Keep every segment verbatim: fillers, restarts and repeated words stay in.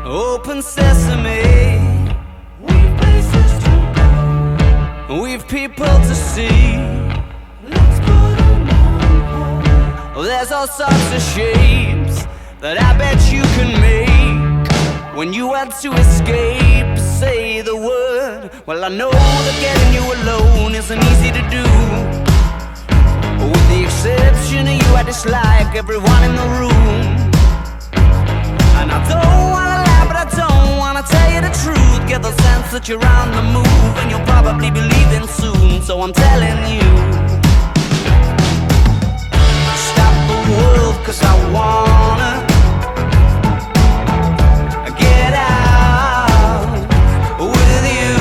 Open sesame, we've places to go, we've people to see. Let's put them on hold. There's all sorts of shapes that I bet you can make when you want to escape. Say the word. Well, I know that getting you alone isn't easy to do. With the exception of you, I dislike everyone in the room. And I don't wanna lie, but I don't wanna tell you the truth. Get the sense that you're on the move, and you'll probably be leaving soon. So I'm telling you, stop the world, 'cause I wanna get out with you.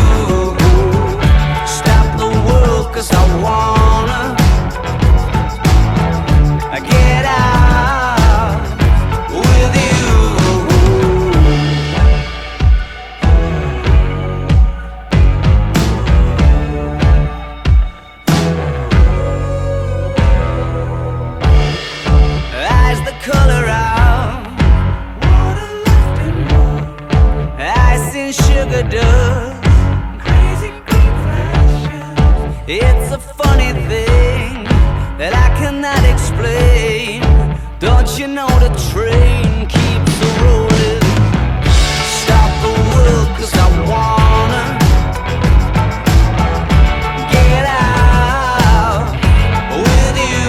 Stop the world, 'cause I wanna get out with you. Eyes that color out, water left in warm, ice and sugar dust, crazy green flashes. It's a funny thing that I cannot explain. Don't you know the train keeps a rolling? Stop the world, 'cause I wanna get out with you.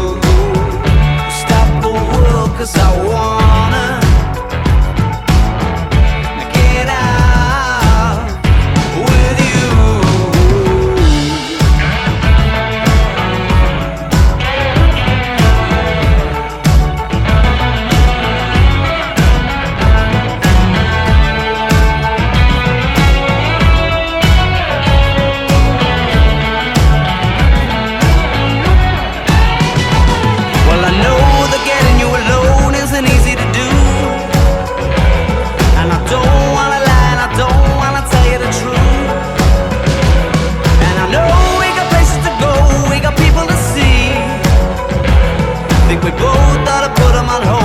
Stop the world, 'cause I wanna get out with you. Well, I know that getting you alone isn't easy to do. And I don't wanna lie, and I don't wanna tell you the truth. And I know we got places to go, we got people to see. Think we both ought to put them on hold.